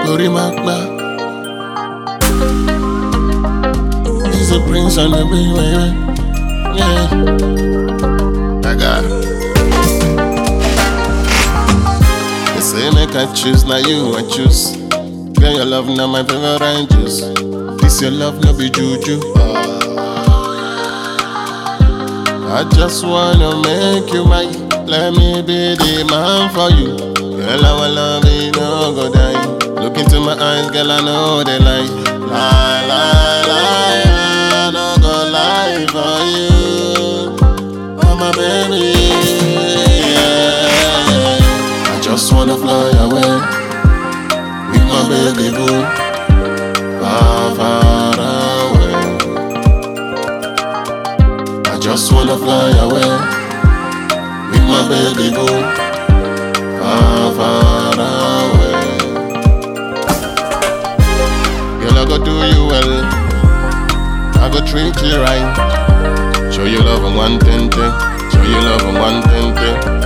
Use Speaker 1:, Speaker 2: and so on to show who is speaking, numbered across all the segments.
Speaker 1: Orimakba. He's a prince on the way. Yeah. I got it. They say make I choose, now you I choose. Girl, your love now my favorite juice. This your love no be juju. I just wanna make you mine. Let me be the man for you. Girl, I will love you, no go die. Look into my eyes, girl, I know they lie. Lie, lie, lie, I no go lie for you. Oh my baby, yeah. I just wanna fly away with my baby boo, far, far away. I just wanna fly away with my baby boo, far, far away. Girl, I go do you well, I go treat you right. Show you love and one thing, show you love and one thing.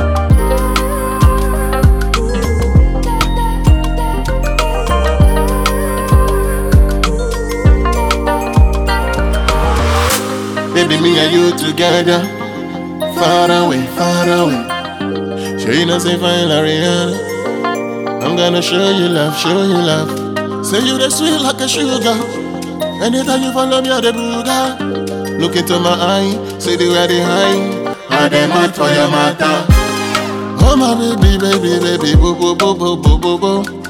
Speaker 1: Baby, me and you together, far away, far away. Sure you know say fine Ariana. I'm gonna show you love, show you love. Say you the sweet like a sugar. Anytime you follow me, I the booga. Look into my eye, see the way they high. I dem mad for your matter. Oh my baby, baby, baby, boo, boo, boo, boo, boo, boo, boo.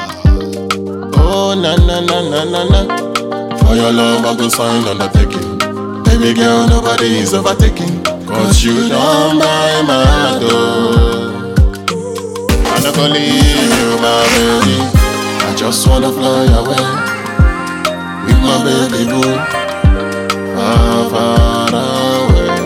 Speaker 1: Oh na na na na na na. For your love, I go sign undertaking. Baby girl, nobody is overtaking. Cause you don't buy my heart, oh. I'm not gonna leave you, my baby. I just wanna fly away with my baby boo, far, far away.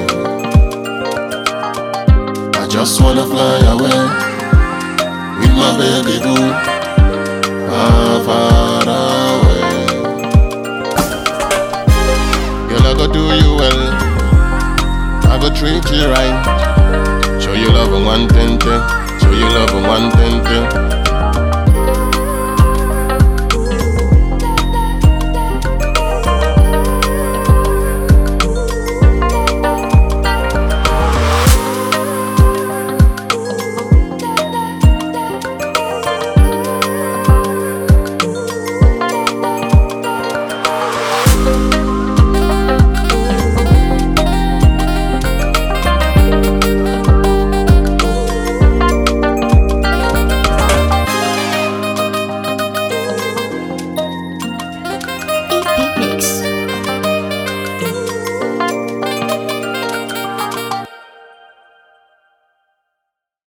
Speaker 1: I just wanna fly away with my baby boo, far, far away. Girl, I go do you well, I go treat you right. Show you love and one thing, show you love and one thing.